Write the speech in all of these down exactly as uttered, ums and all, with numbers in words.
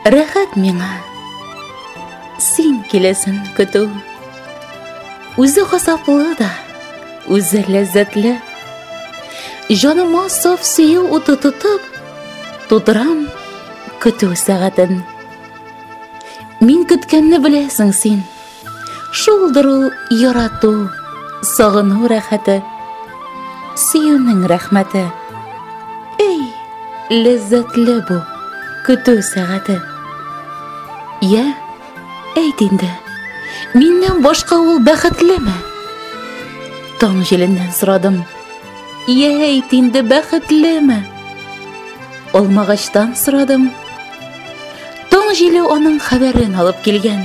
Рәхәт миңа. Син киләсен көтү. Үзе хасаплы да, үзе ләззәтле. Җаныма саф сөю уты тотып, тудырам көтү сәгатен. Мин көткәнне беләсең син. Шулдыр ул ярату, сагыну рәхәте, сөюнең рәхмәте. Эй, ләззәтле бу көтү сәгате. Я, әйт инде, миннән башка ул бәхетлеме? Таң җиленнән сорадым. Я, әйт инде, бәхетлеме? Алмагачтан сорадым. Таң җиле аның хәбәрен алып килгән.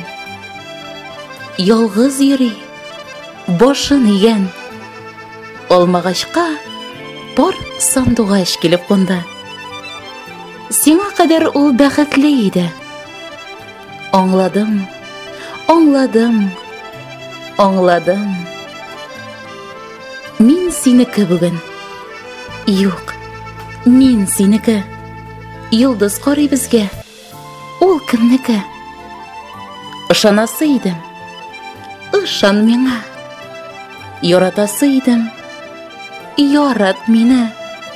Ялгыз йөри, башын игән. Алмагачка пар сандугач килеп кунды. Сиңа кадәр ул бәхетле иде. Аңладым, аңладым, аңладым. Мин синеке бүген. Юк, мин синеке. Йолдыз карый безгә. Ул кемнеке? Ышанасы идем. Ышан миңа. Яратасы идем. Ярат мине.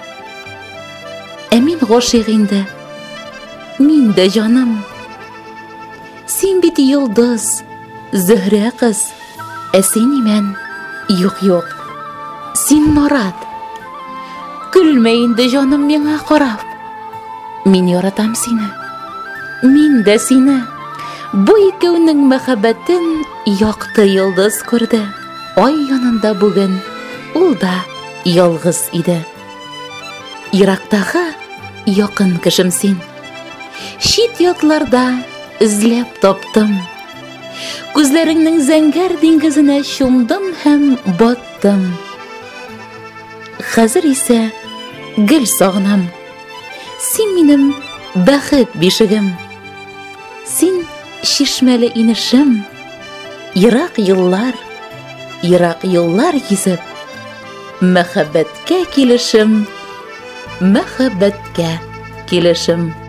Ә мин гашыйк инде. Мин дә җаным. Син бит йолдыз, Зөһрә кыз. Ә син имән. Юк, юк. Син Марат. Көлмә инде җаным миңа карап. Мин яратам сине. Мин дә сине. Бу икәүнең мәхәббәтен якты йолдыз күрде. Ай янында бүген ул да ялгыз иде. Ирактагы якын кешем син. Шит ятларда эзләп таптым. Күзләреңнең зәңгәр диңгезенә чумдым һәм баттым. Хәзер исә гел сагынам. Син минем бәхет бишегем. Син чишмәле инешем. Ерак еллар, ерак юллар кисеп, мәхәббәткә килешем, мәхәббәткә килешем.